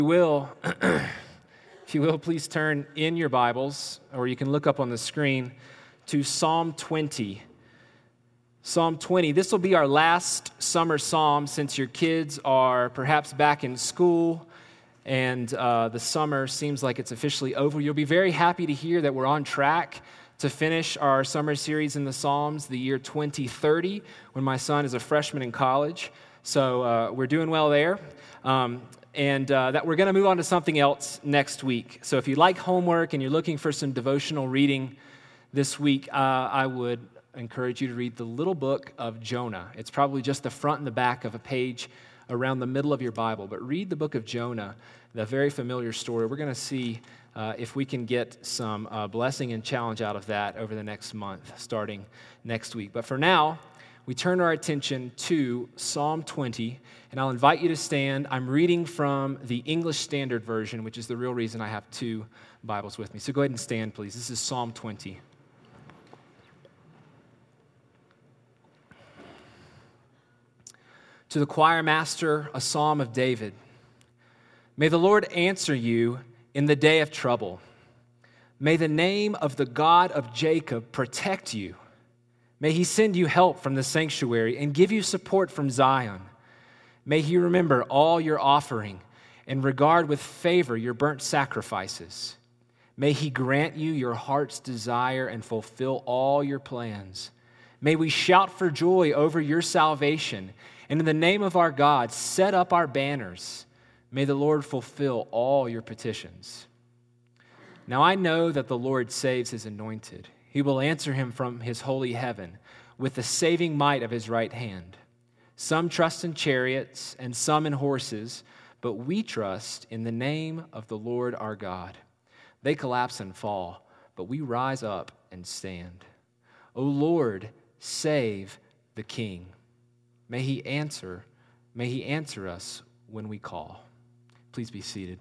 If you will, please turn in your Bibles, or you can look up on the screen, to Psalm 20. Psalm 20, this will be our last summer psalm since your kids are perhaps back in school and the summer seems like it's officially over. You'll be very happy to hear that we're on track to finish our summer series in the Psalms the year 2030 when my son is a freshman in college. So we're doing well there. And that we're going to move on to something else next week. So if you like homework and you're looking for some devotional reading this week, I would encourage you to read the little book of Jonah. It's probably just the front and the back of a page around the middle of your Bible. But read the book of Jonah, the very familiar story. We're going to see if we can get some blessing and challenge out of that over the next month, starting next week. But for now, we turn our attention to Psalm 20, and I'll invite you to stand. I'm reading from the English Standard Version, which is the real reason I have two Bibles with me. So go ahead and stand, please. This is Psalm 20. To the choir master, a psalm of David. May the Lord answer you in the day of trouble. May the name of the God of Jacob protect you. May he send you help from the sanctuary and give you support from Zion. May he remember all your offering and regard with favor your burnt sacrifices. May he grant you your heart's desire and fulfill all your plans. May we shout for joy over your salvation, and in the name of our God, set up our banners. May the Lord fulfill all your petitions. Now I know that the Lord saves his anointed. He will answer him from his holy heaven with the saving might of his right hand. Some trust in chariots and some in horses, but we trust in the name of the Lord our God. They collapse and fall, but we rise up and stand. O Lord, save the King. May he answer us when we call. Please be seated.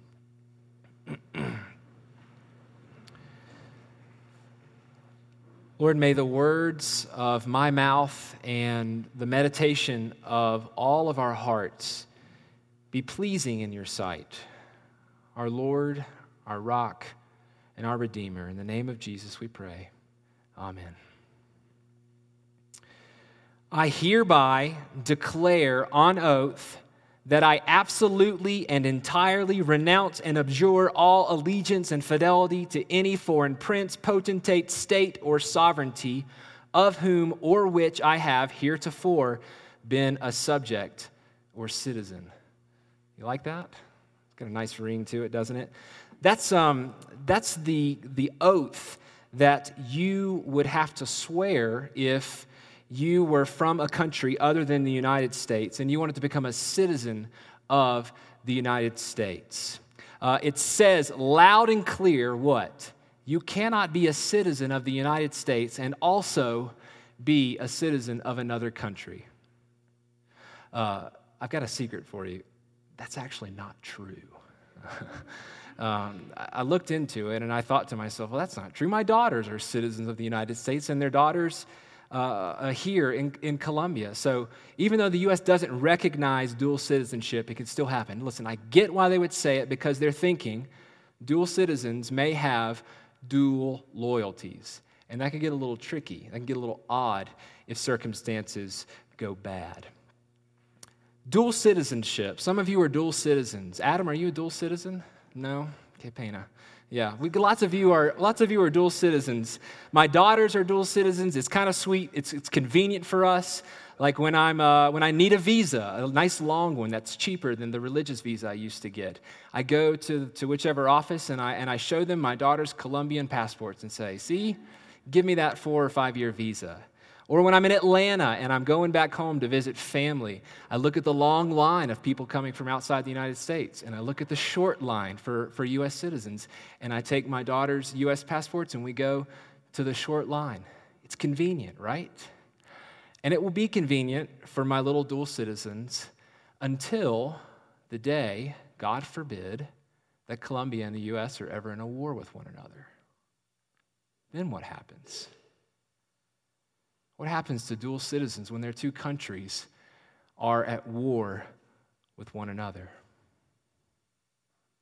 Lord, may the words of my mouth and the meditation of all of our hearts be pleasing in your sight. Our Lord, our rock, and our Redeemer. In the name of Jesus we pray. Amen. I hereby declare on oath that I absolutely and entirely renounce and abjure all allegiance and fidelity to any foreign prince, potentate, state, or sovereignty, of whom or which I have heretofore been a subject or citizen. You like that? It's got a nice ring to it, doesn't it? That's the oath that you would have to swear if you were from a country other than the United States and you wanted to become a citizen of the United States. It says loud and clear what? You cannot be a citizen of the United States and also be a citizen of another country. I've got a secret for you. That's actually not true. I looked into it and I thought to myself, well, that's not true. My daughters are citizens of the United States and their daughters here in Colombia. So even though the U.S. doesn't recognize dual citizenship, it can still happen. Listen, I get why they would say it because they're thinking dual citizens may have dual loyalties. And that can get a little tricky. That can get a little odd if circumstances go bad. Dual citizenship. Some of you are dual citizens. Adam, are you a dual citizen? No? Okay, Pena. Yeah, lots of you are dual citizens. My daughters are dual citizens. It's kind of sweet. It's convenient for us. Like when I need a visa, a nice long one that's cheaper than the religious visa I used to get. I go to whichever office and I show them my daughter's Colombian passports and say, "See, give me that 4 or 5 year visa." Or when I'm in Atlanta and I'm going back home to visit family, I look at the long line of people coming from outside the United States, and I look at the short line for U.S. citizens, and I take my daughter's U.S. passports and we go to the short line. It's convenient, right? And it will be convenient for my little dual citizens until the day, God forbid, that Colombia and the U.S. are ever in a war with one another. Then what happens? What happens to dual citizens when their two countries are at war with one another?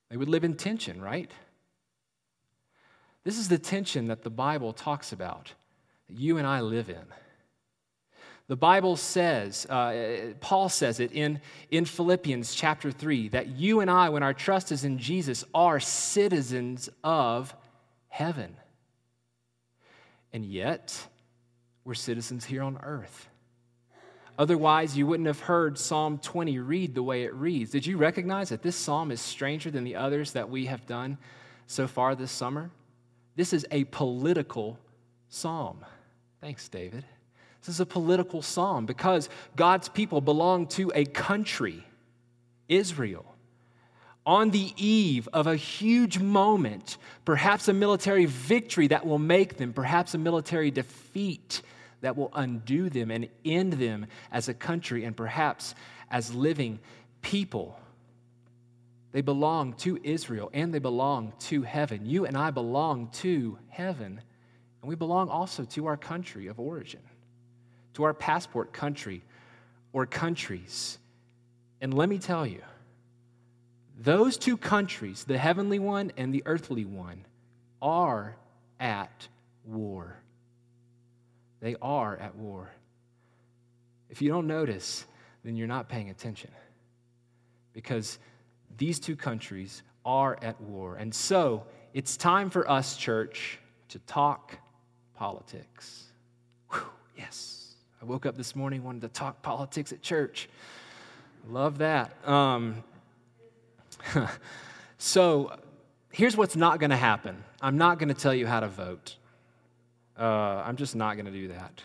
They would live in tension, right? This is the tension that the Bible talks about, that you and I live in. The Bible says, Paul says it in Philippians chapter 3, that you and I, when our trust is in Jesus, are citizens of heaven. And yet, we're citizens here on earth. Otherwise, you wouldn't have heard Psalm 20 read the way it reads. Did you recognize that this psalm is stranger than the others that we have done so far this summer? This is a political psalm. Thanks, David. This is a political psalm because God's people belong to a country, Israel, on the eve of a huge moment, perhaps a military victory that will make them, perhaps a military defeat that will undo them and end them as a country and perhaps as living people. They belong to Israel and they belong to heaven. You and I belong to heaven, and we belong also to our country of origin, to our passport country or countries. And let me tell you, those two countries, the heavenly one and the earthly one, are at war. They are at war. If you don't notice, then you're not paying attention, because these two countries are at war. And so it's time for us, church, to talk politics. Whew, yes. I woke up this morning wanting to talk politics at church. Love that. So here's what's not going to happen. I'm not going to tell you how to vote. I'm just not going to do that.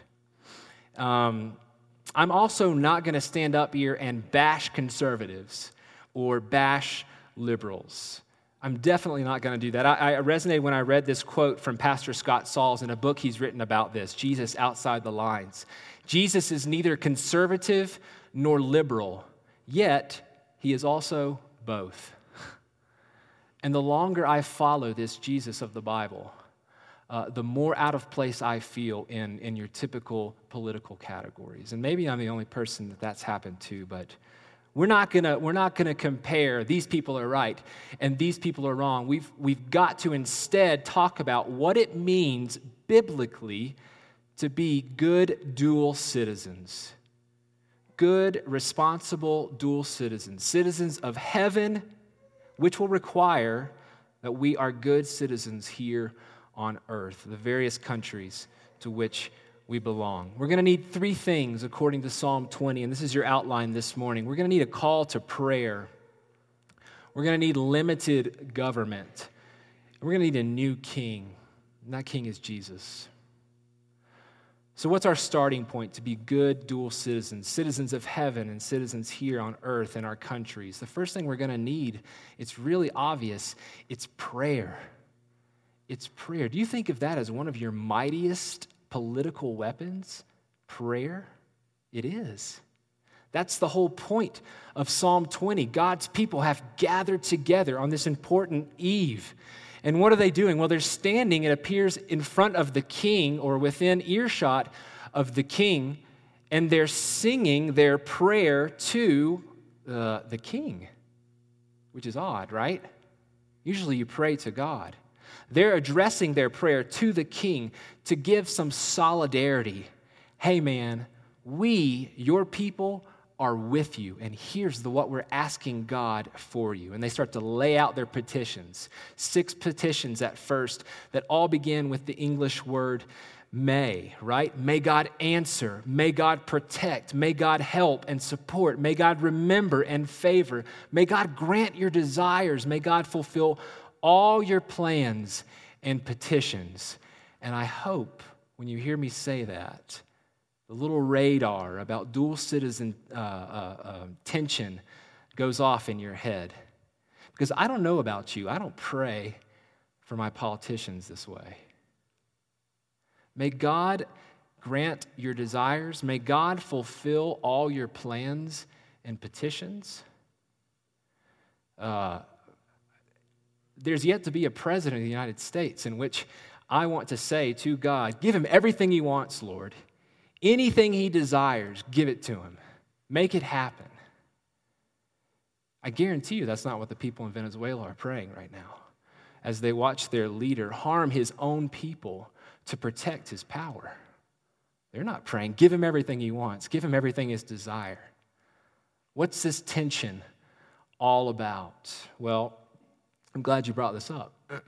I'm also not going to stand up here and bash conservatives or bash liberals. I'm definitely not going to do that. I resonated when I read this quote from Pastor Scott Sauls in a book he's written about this, Jesus Outside the Lines. Jesus is neither conservative nor liberal, yet he is also both. And the longer I follow this Jesus of the Bible, the more out of place I feel in your typical political categories. And maybe I'm the only person that that's happened to, but we're not gonna compare these people are right and these people are wrong. We've got to instead talk about what it means biblically to be good dual citizens. Good, responsible dual citizens. Citizens of heaven, which will require that we are good citizens here on earth, the various countries to which we belong. We're going to need three things according to Psalm 20, and this is your outline this morning. We're going to need a call to prayer. We're going to need limited government. We're going to need a new king, and that king is Jesus. So what's our starting point to be good dual citizens, citizens of heaven and citizens here on earth in our countries? The first thing we're going to need, it's really obvious, it's prayer. It's prayer. Do you think of that as one of your mightiest political weapons? Prayer? It is. That's the whole point of Psalm 20. God's people have gathered together on this important eve. And what are they doing? Well, they're standing, it appears, in front of the king or within earshot of the king, and they're singing their prayer to the king, which is odd, right? Usually you pray to God. They're addressing their prayer to the king to give some solidarity. Hey, man, we, your people, are with you, and here's what we're asking God for you. And they start to lay out their petitions. 6 petitions at first that all begin with the English word may, right? May God answer. May God protect. May God help and support. May God remember and favor. May God grant your desires. May God fulfill all your plans and petitions. And I hope when you hear me say that, the little radar about dual citizen tension goes off in your head. Because I don't know about you, I don't pray for my politicians this way. May God grant your desires. May God fulfill all your plans and petitions. There's yet to be a president of the United States in which I want to say to God, give him everything he wants, Lord. Anything he desires, give it to him. Make it happen. I guarantee you that's not what the people in Venezuela are praying right now as they watch their leader harm his own people to protect his power. They're not praying, give him everything he wants, give him everything his desire. What's this tension all about? Well, I'm glad you brought this up.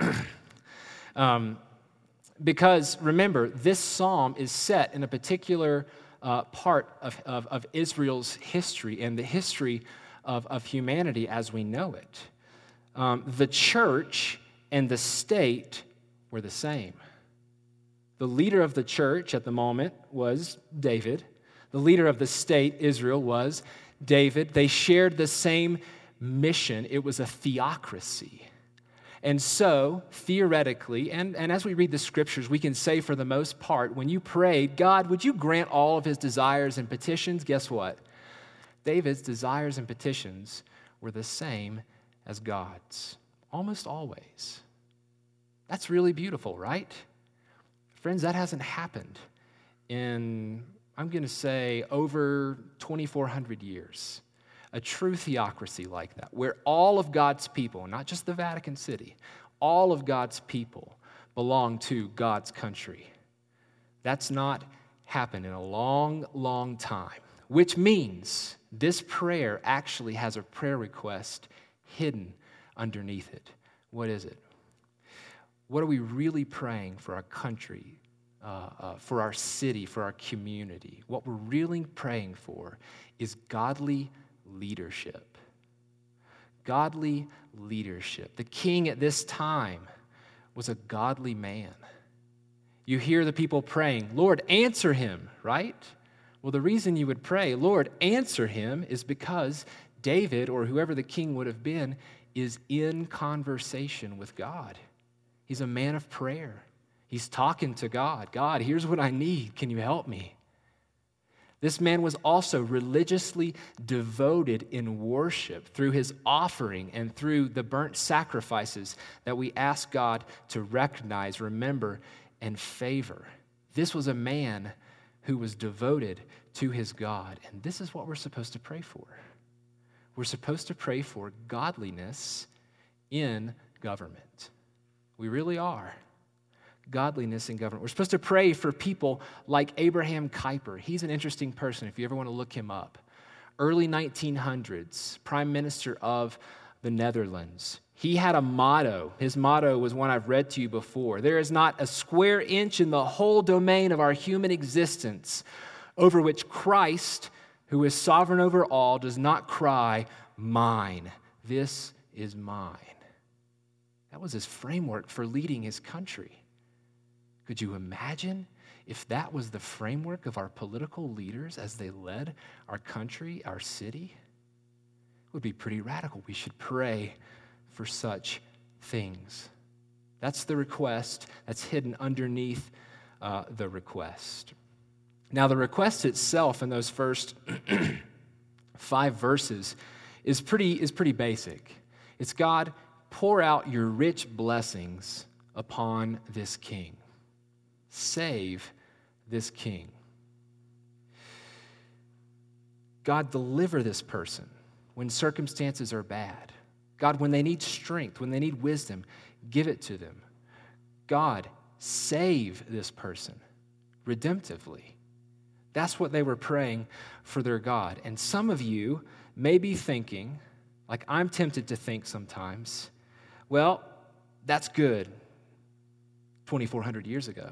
Because remember, this psalm is set in a particular part of Israel's history and the history of humanity as we know it. The church and the state were the same. The leader of the church at the moment was David. The leader of the state, Israel, was David. They shared the same mission. It was a theocracy. And so, theoretically, and as we read the scriptures, we can say for the most part, when you prayed, God, would you grant all of his desires and petitions? Guess what? David's desires and petitions were the same as God's, almost always. That's really beautiful, right? Friends, that hasn't happened in, I'm going to say, over 2,400 years. A true theocracy like that, where all of God's people, not just the Vatican City, all of God's people belong to God's country. That's not happened in a long, long time, which means this prayer actually has a prayer request hidden underneath it. What is it? What are we really praying for our country, for our city, for our community? What we're really praying for is godly leadership. Godly leadership. The king at this time was a godly man. You hear the people praying, Lord, answer him, right? Well, the reason you would pray, Lord, answer him, is because David, or whoever the king would have been, is in conversation with God. He's a man of prayer. He's talking to God. God, here's what I need. Can you help me? This man was also religiously devoted in worship through his offering and through the burnt sacrifices that we ask God to recognize, remember, and favor. This was a man who was devoted to his God, and this is what we're supposed to pray for. We're supposed to pray for godliness in government. We really are. Godliness in government. We're supposed to pray for people like Abraham Kuyper. He's an interesting person if you ever want to look him up. Early 1900s, Prime Minister of the Netherlands. He had a motto. His motto was one I've read to you before. There is not a square inch in the whole domain of our human existence over which Christ, who is sovereign over all, does not cry, mine. This is mine. That was his framework for leading his country. Could you imagine if that was the framework of our political leaders as they led our country, our city? It would be pretty radical. We should pray for such things. That's the request that's hidden underneath the request. Now, the request itself in those first 5 verses is pretty basic. It's God, pour out your rich blessings upon this king. Save this king. God, deliver this person when circumstances are bad. God, when they need strength, when they need wisdom, give it to them. God, save this person redemptively. That's what they were praying for their God. And some of you may be thinking, like I'm tempted to think sometimes, well, that's good 2,400 years ago.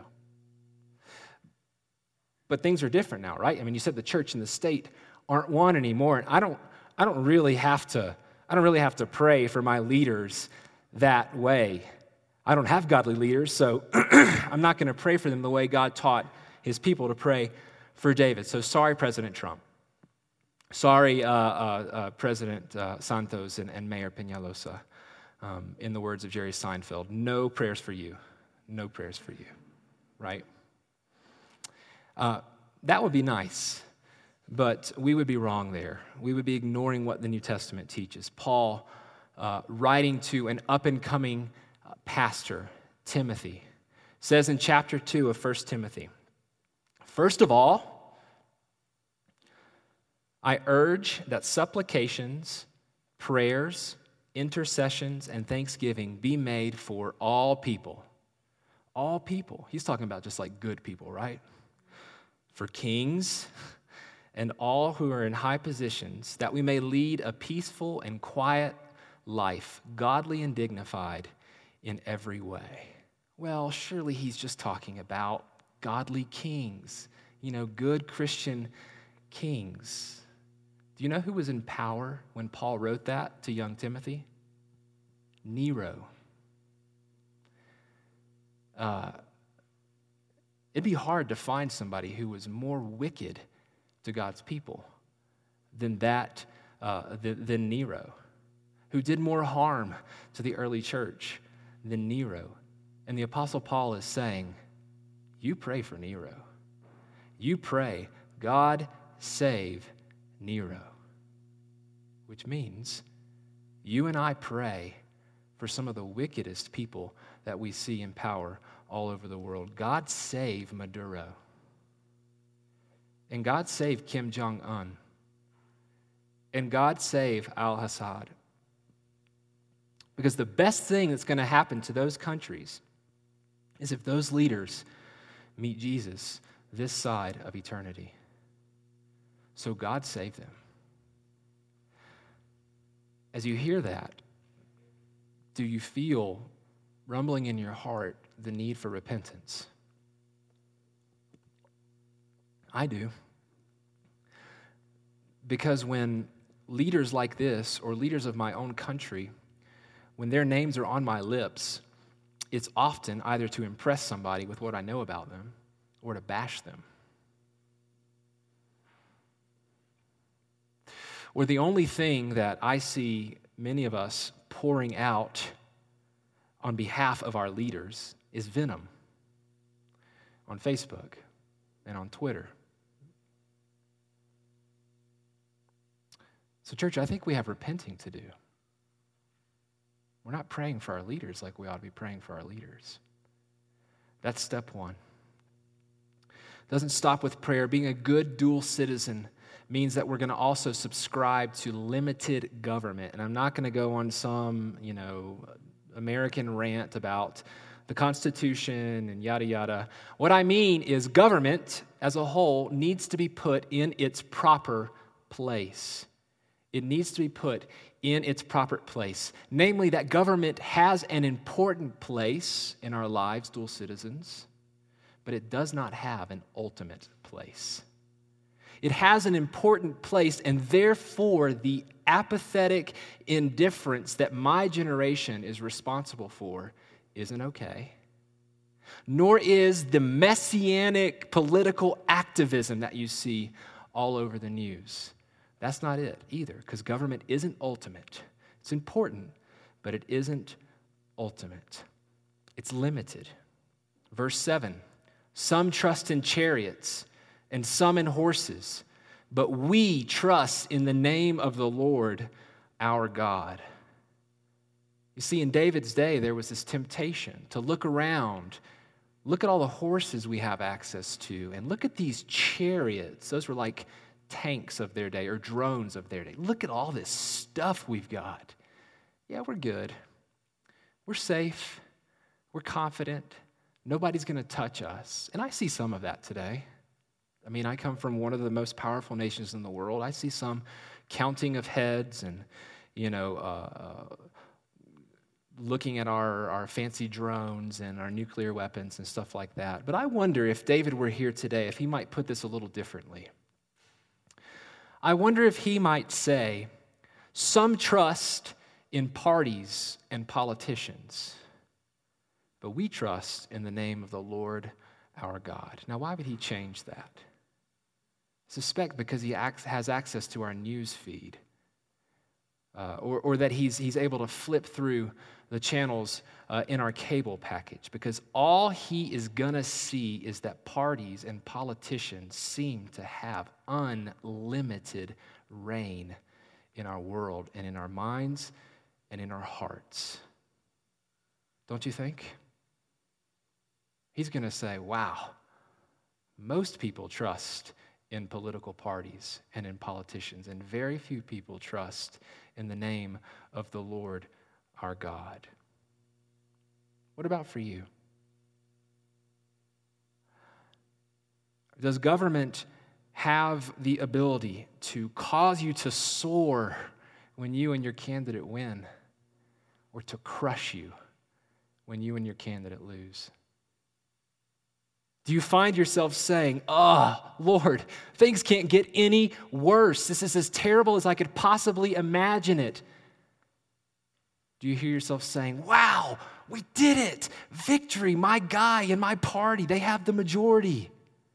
But things are different now, right? I mean, you said the church and the state aren't one anymore, and I don't really have to pray for my leaders that way. I don't have godly leaders, so I'm not going to pray for them the way God taught his people to pray for David. So sorry, President Trump. Sorry, President Santos and Mayor Peñalosa. In the words of Jerry Seinfeld, no prayers for you. No prayers for you, right? That would be nice, but we would be wrong there. We would be ignoring what the New Testament teaches. Paul, writing to an up-and-coming pastor, Timothy, says in chapter 2 of 1 Timothy, first of all, I urge that supplications, prayers, intercessions, and thanksgiving be made for all people. All people. He's talking about just like good people, right? For kings and all who are in high positions, that we may lead a peaceful and quiet life, godly and dignified in every way. Well, surely he's just talking about godly kings, good Christian kings. Do you know who was in power when Paul wrote that to young Timothy? Nero. It'd be hard to find somebody who was more wicked to God's people than Nero, who did more harm to the early church than Nero. And the Apostle Paul is saying, you pray for Nero. You pray, God save Nero. Which means you and I pray for some of the wickedest people that we see in power all over the world. God save Maduro. And God save Kim Jong-un. And God save al-Assad. Because the best thing that's going to happen to those countries is if those leaders meet Jesus this side of eternity. So God save them. As you hear that, do you feel rumbling in your heart the need for repentance? I do. Because when leaders like this, or leaders of my own country, when their names are on my lips, it's often either to impress somebody with what I know about them or to bash them. Or the only thing that I see many of us pouring out on behalf of our leaders is venom on Facebook and on Twitter. So, church, I think we have repenting to do. We're not praying for our leaders like we ought to be praying for our leaders. That's step one. Doesn't stop with prayer. Being a good dual citizen means that we're going to also subscribe to limited government. And I'm not going to go on some, American rant about the Constitution and yada, yada. What I mean is government as a whole needs to be put in its proper place. It needs to be put in its proper place. Namely, that government has an important place in our lives, dual citizens, but it does not have an ultimate place. It has an important place, and therefore the apathetic indifference that my generation is responsible for isn't okay. Nor is the messianic political activism that you see all over the news. That's not it either, because government isn't ultimate. It's important, but it isn't ultimate. It's limited. Verse 7, some trust in chariots and some in horses, but we trust in the name of the Lord our God. You see, in David's day, there was this temptation to look around, look at all the horses we have access to, and look at these chariots. Those were like tanks of their day or drones of their day. Look at all this stuff we've got. Yeah, we're good. We're safe. We're confident. Nobody's going to touch us. And I see some of that today. I mean, I come from one of the most powerful nations in the world. I see some counting of heads and, looking at our fancy drones and our nuclear weapons and stuff like that. But I wonder if David were here today, if he might put this a little differently. I wonder if he might say, some trust in parties and politicians, but we trust in the name of the Lord our God. Now, why would he change that? I suspect because he has access to our news feed, or that he's able to flip through the channels in our cable package, because all he is going to see is that parties and politicians seem to have unlimited reign in our world and in our minds and in our hearts. Don't you think? He's going to say, wow, most people trust in political parties and in politicians, and very few people trust in the name of the Lord our God. What about for you? Does government have the ability to cause you to soar when you and your candidate win, or to crush you when you and your candidate lose? Do you find yourself saying, Lord, things can't get any worse. This is as terrible as I could possibly imagine it. Do you hear yourself saying, wow, we did it. Victory, my guy and my party, they have the majority.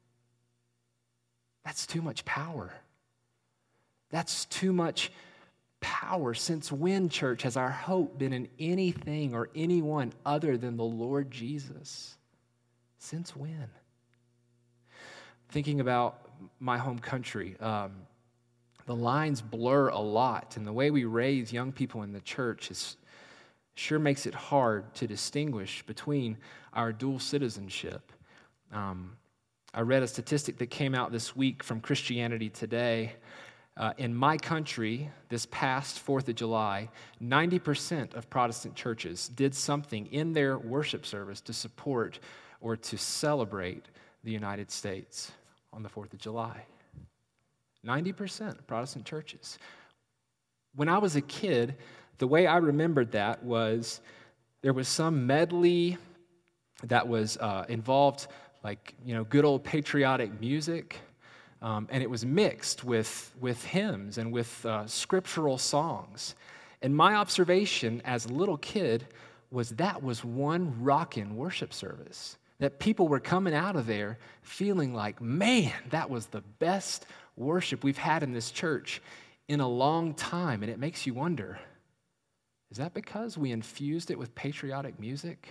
That's too much power. That's too much power. Since when, church, has our hope been in anything or anyone other than the Lord Jesus? Since when? Thinking about my home country, the lines blur a lot, and the way we raise young people in the church sure makes it hard to distinguish between our dual citizenship. I read a statistic that came out this week from Christianity Today. In my country, this past 4th of July, 90% of Protestant churches did something in their worship service to support or to celebrate the United States on the 4th of July. 90% of Protestant churches. When I was a kid, the way I remembered that was there was some medley that was involved, like, good old patriotic music. And it was mixed with hymns and with scriptural songs. And my observation as a little kid was that was one rockin' worship service. That people were coming out of there feeling like, man, that was the best worship we've had in this church in a long time. And it makes you wonder, is that because we infused it with patriotic music?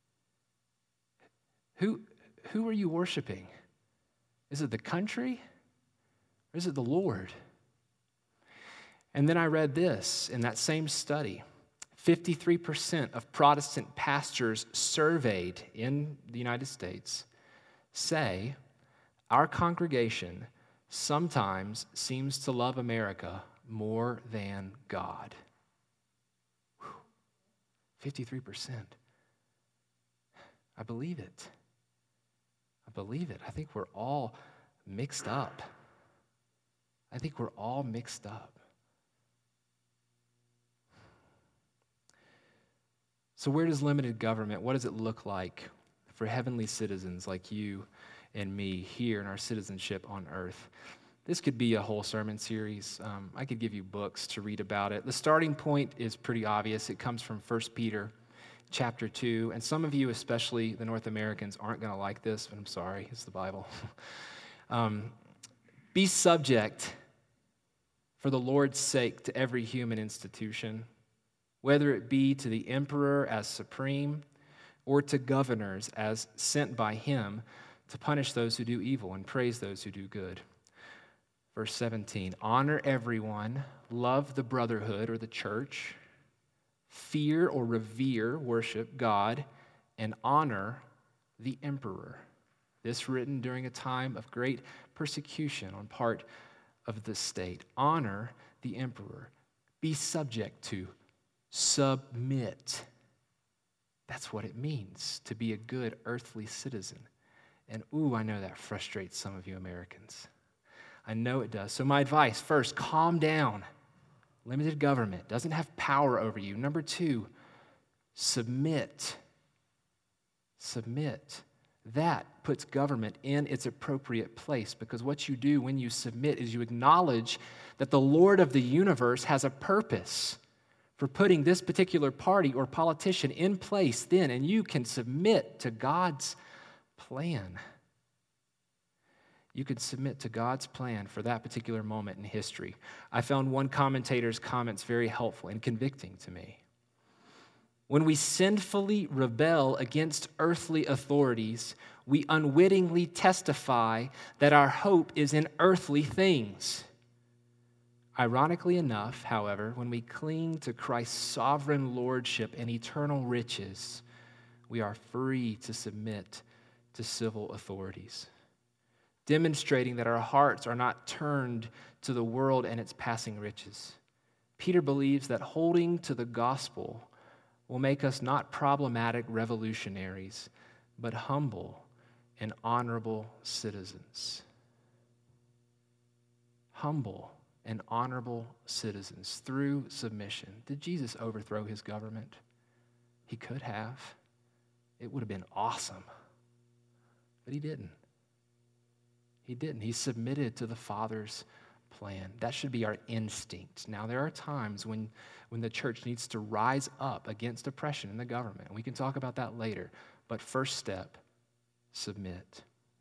Who are you worshiping? Is it the country? Or is it the Lord? And then I read this in that same study. 53% of Protestant pastors surveyed in the United States say our congregation sometimes seems to love America more than God. 53%. I believe it. I think we're all mixed up. So where does limited government, what does it look like for heavenly citizens like you and me here in our citizenship on earth? This could be a whole sermon series. I could give you books to read about it. The starting point is pretty obvious. It comes from 1 Peter chapter 2. And some of you, especially the North Americans, aren't going to like this, but I'm sorry. It's the Bible. Be subject for the Lord's sake to every human institution, whether it be to the emperor as supreme or to governors as sent by him to punish those who do evil and praise those who do good. Verse 17, honor everyone, love the brotherhood or the church, fear or revere, worship God, and honor the emperor. This written during a time of great persecution on part of the state. Honor the emperor. Be subject to, submit. That's what it means to be a good earthly citizen. And I know that frustrates some of you Americans. I know it does. So my advice, first, calm down. Limited government doesn't have power over you. Number 2, submit. Submit. That puts government in its appropriate place, because what you do when you submit is you acknowledge that the Lord of the universe has a purpose for putting this particular party or politician in place then, and you can submit to God's plan. You could submit to God's plan for that particular moment in history. I found one commentator's comments very helpful and convicting to me. When we sinfully rebel against earthly authorities, we unwittingly testify that our hope is in earthly things. Ironically enough, however, when we cling to Christ's sovereign lordship and eternal riches, we are free to submit to civil authorities. demonstrating that our hearts are not turned to the world and its passing riches. Peter believes that holding to the gospel will make us not problematic revolutionaries, but humble and honorable citizens. Humble and honorable citizens through submission. Did Jesus overthrow his government? He could have. It would have been awesome. But he didn't. He didn't. He submitted to the Father's plan. That should be our instinct. Now, there are times when the church needs to rise up against oppression in the government. We can talk about that later. But first step, submit.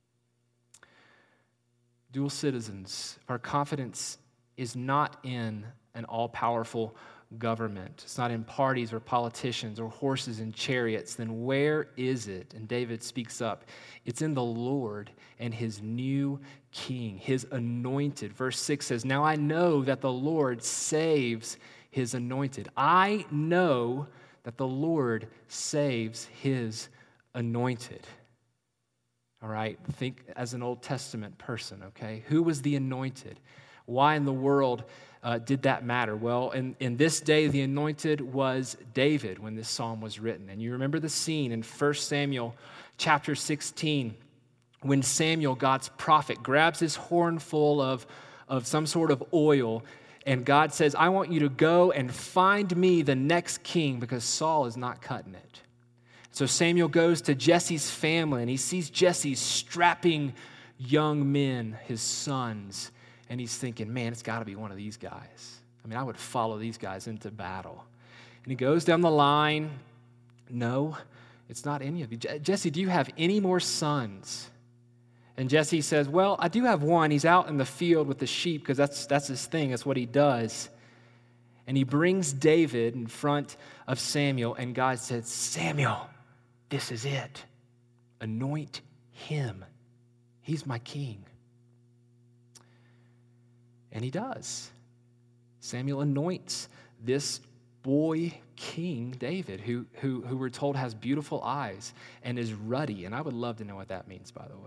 Dual citizens, our confidence is not in an all-powerful government. It's not in parties or politicians or horses and chariots. Then where is it? And David speaks up. It's in the Lord and his new king, his anointed. Verse 6 says, "Now I know that the Lord saves his anointed." I know that the Lord saves his anointed. All right, think as an Old Testament person, okay? Who was the anointed? Why in the world did that matter? Well, in this day, the anointed was David when this psalm was written. And you remember the scene in 1 Samuel chapter 16 when Samuel, God's prophet, grabs his horn full of some sort of oil, and God says, "I want you to go and find me the next king because Saul is not cutting it." So Samuel goes to Jesse's family, and he sees Jesse's strapping young men, his sons, and he's thinking, man, it's got to be one of these guys. I mean, I would follow these guys into battle. And he goes down the line. No, it's not any of you. Jesse, do you have any more sons? And Jesse says, well, I do have one. He's out in the field with the sheep because that's his thing. That's what he does. And he brings David in front of Samuel, and God said, Samuel, this is it. Anoint him. He's my king. And he does. Samuel anoints this boy king, David, who we're told has beautiful eyes and is ruddy. And I would love to know what that means, by the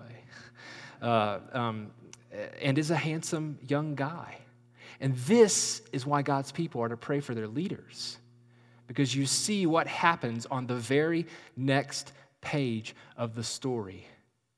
way. And is a handsome young guy. And this is why God's people are to pray for their leaders. Because you see what happens on the very next page of the story.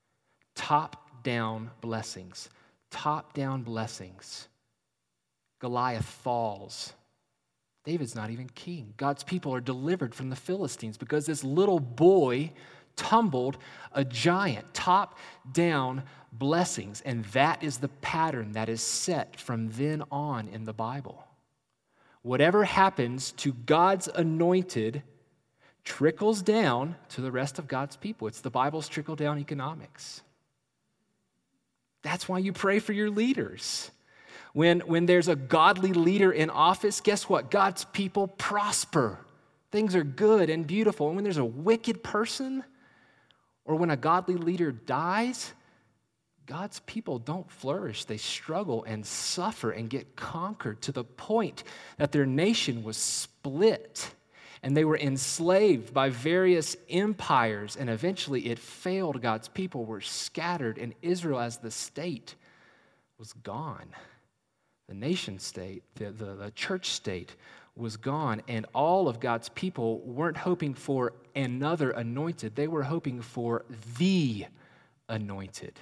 Top-down blessings. Top-down blessings. Goliath falls. David's not even king. God's people are delivered from the Philistines because this little boy tumbled a giant. Top-down blessings. And that is the pattern that is set from then on in the Bible. Whatever happens to God's anointed trickles down to the rest of God's people. It's the Bible's trickle-down economics. That's why you pray for your leaders. When there's a godly leader in office, guess what? God's people prosper. Things are good and beautiful. And when there's a wicked person, or when a godly leader dies, God's people don't flourish. They struggle and suffer and get conquered to the point that their nation was split and they were enslaved by various empires, and eventually it failed. God's people were scattered, and Israel as the state was gone. The nation state, the church state was gone, and all of God's people weren't hoping for another anointed. They were hoping for the anointed.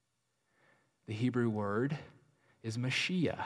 The Hebrew word is Mashiach,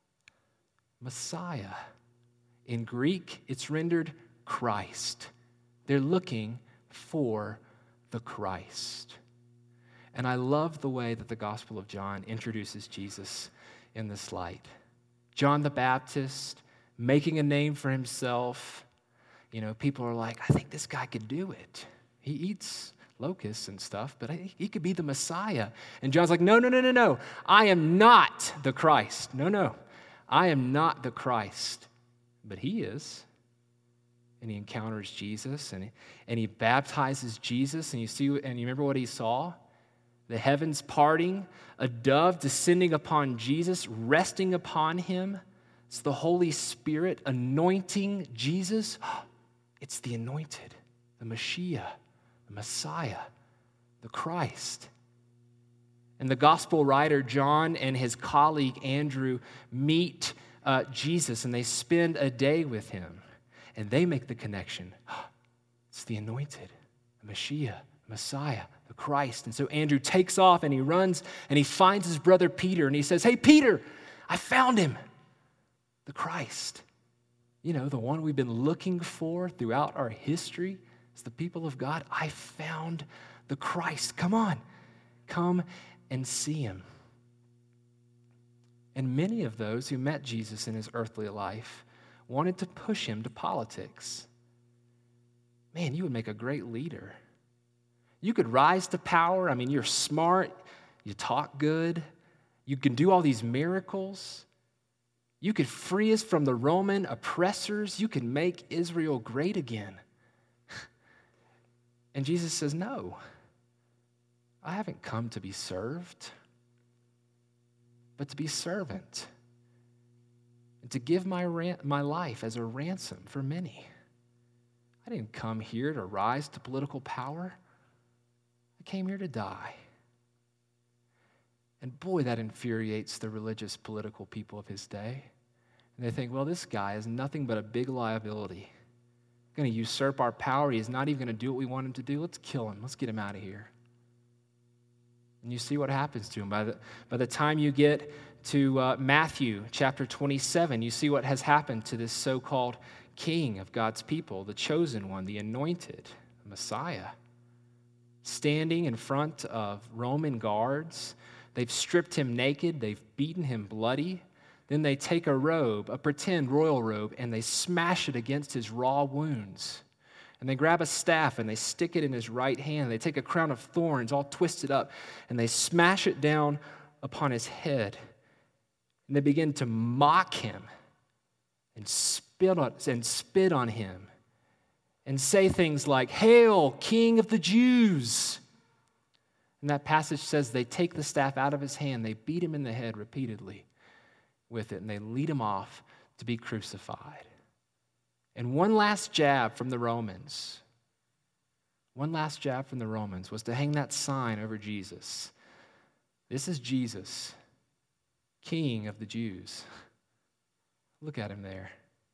Messiah. In Greek, it's rendered Christ. They're looking for the Christ. And I love the way that the Gospel of John introduces Jesus in this light. John the Baptist making a name for himself. You know, people are like, I think this guy could do it. He eats locusts and stuff, but he could be the Messiah. And John's like, no. I am not the Christ. No. I am not the Christ. But he is. And he encounters Jesus, and he baptizes Jesus, and you remember what he saw? The heavens parting, a dove descending upon Jesus, resting upon him. It's the Holy Spirit anointing Jesus. It's the anointed, the Mashiach, the Messiah, the Christ. And the gospel writer John and his colleague Andrew meet Jesus, and they spend a day with him. And they make the connection. It's the anointed, the Messiah, the Christ. And so Andrew takes off and he runs and he finds his brother Peter and he says, "Hey, Peter, I found him, the Christ." You know, the one we've been looking for throughout our history as the people of God. I found the Christ. Come on, come and see him. And many of those who met Jesus in his earthly life wanted to push him to politics. Man, you would make a great leader. You could rise to power. I mean, you're smart, you talk good, you can do all these miracles. You could free us from the Roman oppressors. You could make Israel great again. And Jesus says, "No, I haven't come to be served, but to be servant, and to give my life as a ransom for many. I didn't come here to rise to political power. I came here to die." And boy, that infuriates the religious political people of his day. And they think, well, this guy is nothing but a big liability. Going to usurp our power. He's not even going to do what we want him to do. Let's kill him. Let's get him out of here. And you see what happens to him. By the time you get to Matthew chapter 27, you see what has happened to this so-called king of God's people, the chosen one, the anointed, the Messiah. Standing in front of Roman guards, they've stripped him naked, they've beaten him bloody. Then they take a robe, a pretend royal robe, and they smash it against his raw wounds. And they grab a staff and they stick it in his right hand. They take a crown of thorns all twisted up and they smash it down upon his head. And they begin to mock him and spit on him and say things like, "Hail, King of the Jews!" And that passage says they take the staff out of his hand, they beat him in the head repeatedly with it, and they lead him off to be crucified. And one last jab from the Romans was to hang that sign over Jesus. This is Jesus, King of the Jews. Look at him there.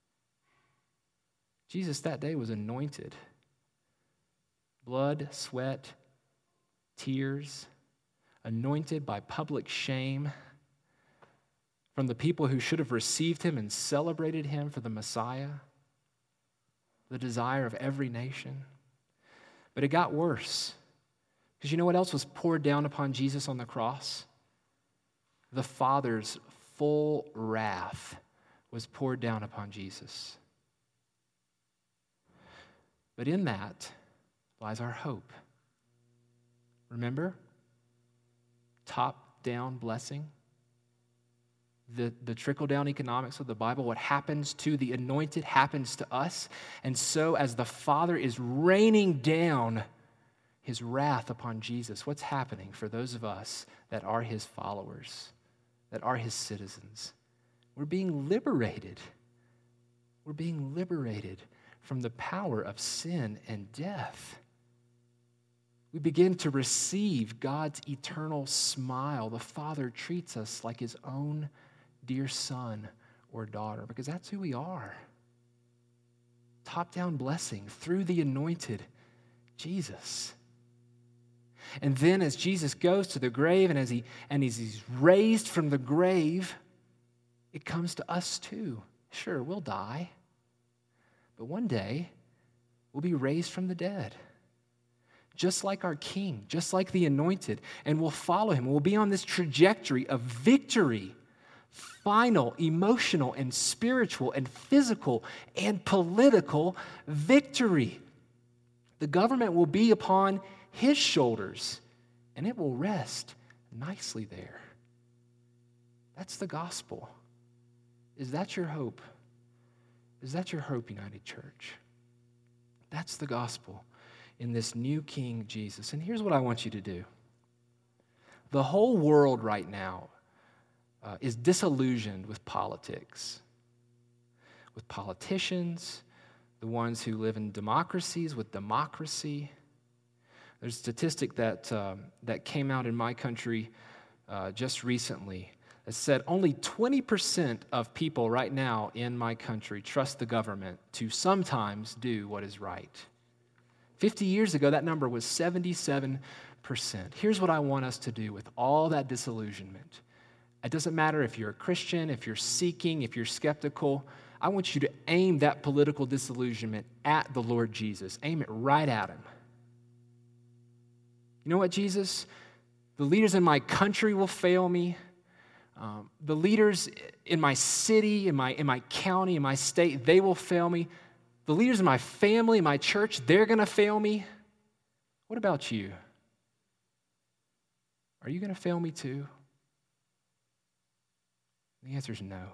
Jesus that day was anointed. Blood, sweat, tears, anointed by public shame from the people who should have received him and celebrated him for the Messiah, the desire of every nation. But it got worse. Because you know what else was poured down upon Jesus on the cross? The Father's full wrath was poured down upon Jesus. But in that lies our hope. Remember? Top-down blessing. The trickle-down economics of the Bible, what happens to the anointed happens to us. And so as the Father is raining down his wrath upon Jesus, what's happening for those of us that are his followers, that are his citizens? We're being liberated. We're being liberated from the power of sin and death. We begin to receive God's eternal smile. The Father treats us like his own dear son or daughter, because that's who we are. Top-down blessing through the anointed Jesus. And then as Jesus goes to the grave and as he's raised from the grave, it comes to us too. Sure, we'll die, but one day we'll be raised from the dead. Just like our King, just like the anointed, and we'll follow him. We'll be on this trajectory of victory, final, emotional, and spiritual, and physical, and political victory. The government will be upon his shoulders, and it will rest nicely there. That's the gospel. Is that your hope? Is that your hope, United Church? That's the gospel in this new King Jesus. And here's what I want you to do. The whole world right now is disillusioned with politics, with politicians, the ones who live in democracies, with democracy. There's a statistic that came out in my country just recently that said only 20% of people right now in my country trust the government to sometimes do what is right. 50 years ago, that number was 77%. Here's what I want us to do with all that disillusionment. It doesn't matter if you're a Christian, if you're seeking, if you're skeptical. I want you to aim that political disillusionment at the Lord Jesus. Aim it right at him. You know what, Jesus? The leaders in my country will fail me. The leaders in my city, in my county, in my state, they will fail me. The leaders in my family, in my church, they're going to fail me. What about you? Are you going to fail me too? The answer is no.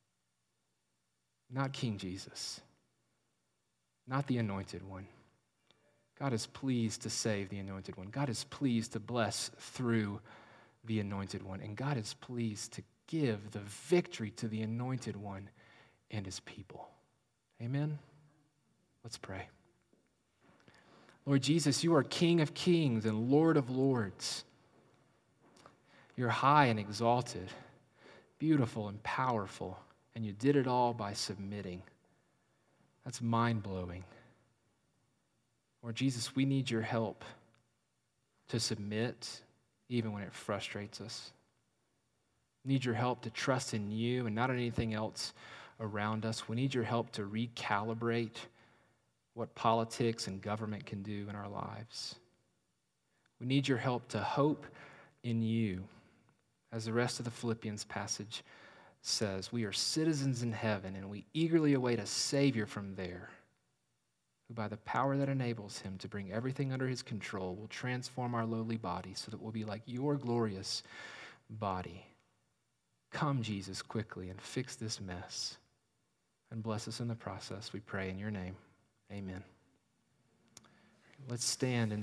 Not King Jesus. Not the Anointed One. God is pleased to save the Anointed One. God is pleased to bless through the Anointed One. And God is pleased to give the victory to the Anointed One and his people. Amen? Let's pray. Lord Jesus, you are King of kings and Lord of lords. You're high and exalted, beautiful and powerful, and you did it all by submitting. That's mind-blowing. Lord Jesus, we need your help to submit even when it frustrates us. We need your help to trust in you and not in anything else around us. We need your help to recalibrate what politics and government can do in our lives. We need your help to hope in you. As the rest of the Philippians passage says, we are citizens in heaven, and we eagerly await a Savior from there, who by the power that enables him to bring everything under his control will transform our lowly body so that we'll be like your glorious body. Come, Jesus, quickly and fix this mess. And bless us in the process, we pray in your name. Amen. Let's stand and